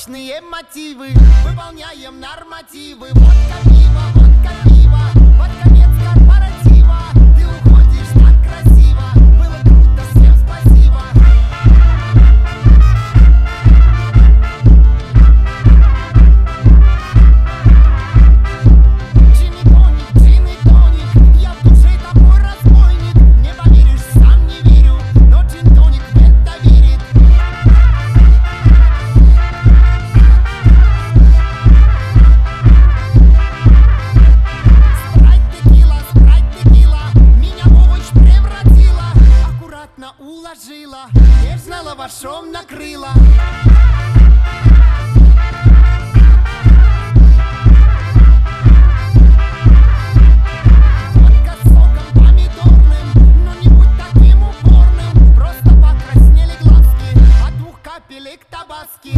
восточные мотивы, выполняем нормативы. Водка, пиво, под конец корпоратива. Ты уходишь так красиво, было круто, всем спасибо. Джин и тоник, я в душе такой разбойник. Не поверишь, сам не верю, но джин-тоник в это верит. Спрайт текила, меня в овощ превратила. Аккуратно уложила, нежно лавашом накрыла. Водка с соком помидорным, но не будь таким упорным. Просто покраснели глазки от 2 капелек табаски.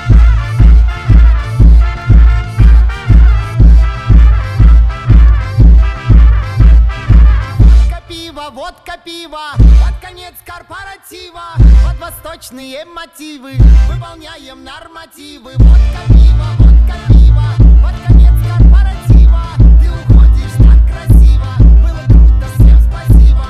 Водка, пиво, под конец корпоратива. Под восточные мотивы, выполняем нормативы. Водка, пиво, под конец корпоратива. Ты уходишь так красиво, было круто, всем спасибо.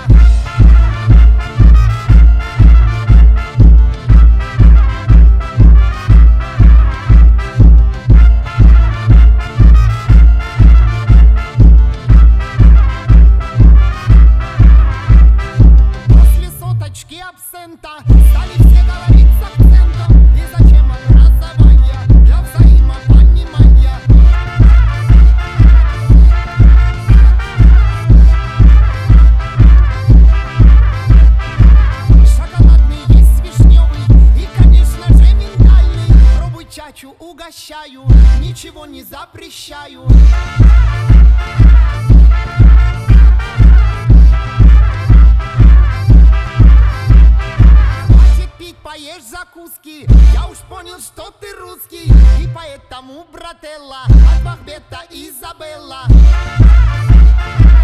Абсента стали все говорить с акцентом. И зачем образование для взаимопонимания? Шоколадный есть вишневый и, конечно же, миндальный. Пробуй чачу, угощаю, ничего не запрещаю. Поешь закуски, я уж понял, что ты русский. И поэтому, брателла, от Махбета Изабелла.